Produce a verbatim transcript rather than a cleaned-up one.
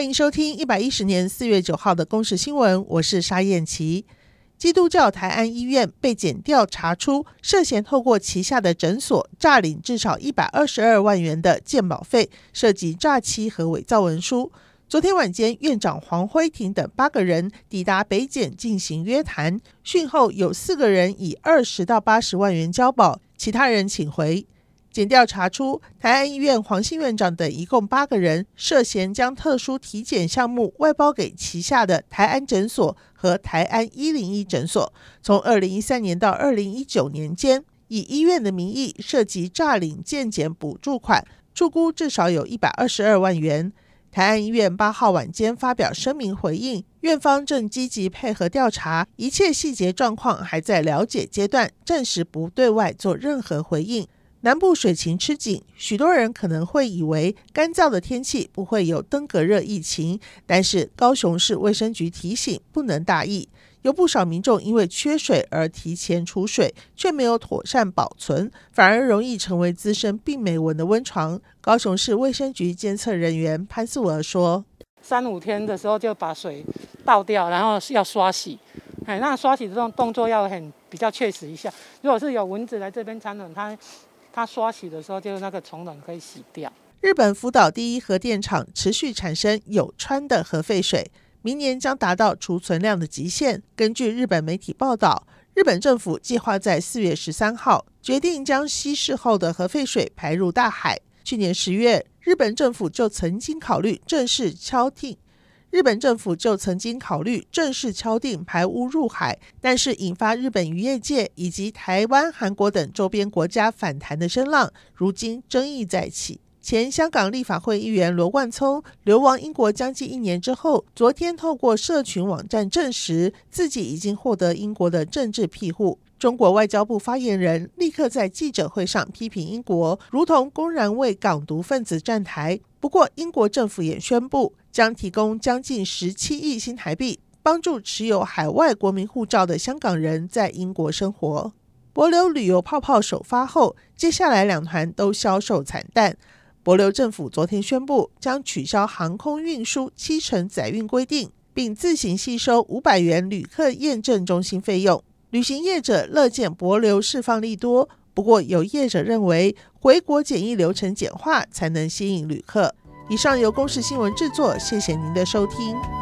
欢迎收听一百一十年四月九号的公视新闻，我是沙燕琪。基督教台安医院被检调查出涉嫌透过旗下的诊所诈领至少一百二十二万元的健保费，涉及诈欺和伪造文书。昨天晚间，院长黄辉庭等八个人抵达北检进行约谈，讯后有四个人以二十到八十万元交保，其他人请回。检调查出台安医院黄姓院长等一共八个人涉嫌将特殊体检项目外包给旗下的台安诊所和台安一零一诊所，从二零一三年到二零一九年间，以医院的名义涉及诈领健检补助款，初估至少有一百二十二万元。台安医院八号晚间发表声明回应，院方正积极配合调查，一切细节状况还在了解阶段，暂时不对外做任何回应。南部水情吃紧，许多人可能会以为干燥的天气不会有登革热疫情，但是高雄市卫生局提醒不能大意，有不少民众因为缺水而提前储水，却没有妥善保存，反而容易成为滋生病媒蚊的温床。高雄市卫生局监测人员潘素娥说， 三五天的时候就把水倒掉，然后要刷洗，哎，那刷洗的这种动作要很比较确实一下，如果是有蚊子来这边产卵，它它刷洗的时候就那个虫卵可以洗掉。 日本福岛第一核电厂持续产生有氚的核废水，明年将达到储存量的极限。根据日本媒体报道，日本政府计划在四月十三号决定将稀释后的核废水排入大海。去年十月，日本政府就曾经考虑正式敲定日本政府就曾经考虑正式敲定排污入海，但是引发日本渔业界以及台湾、韩国等周边国家反弹的声浪，如今争议再起。前香港立法会议员罗冠聪流亡英国将近一年之后，昨天透过社群网站证实自己已经获得英国的政治庇护。中国外交部发言人立刻在记者会上批评英国如同公然为港独分子站台。不过英国政府也宣布将提供将近十七亿新台币，帮助持有海外国民护照的香港人在英国生活。帛琉旅游泡泡首发后，接下来两团都销售惨淡。帛琉政府昨天宣布将取消航空运输七成载运规定，并自行吸收五百元旅客验证中心费用。旅行业者乐见帛琉释放利多，不过有业者认为回国检疫流程简化才能吸引旅客。以上由公视新闻制作，谢谢您的收听。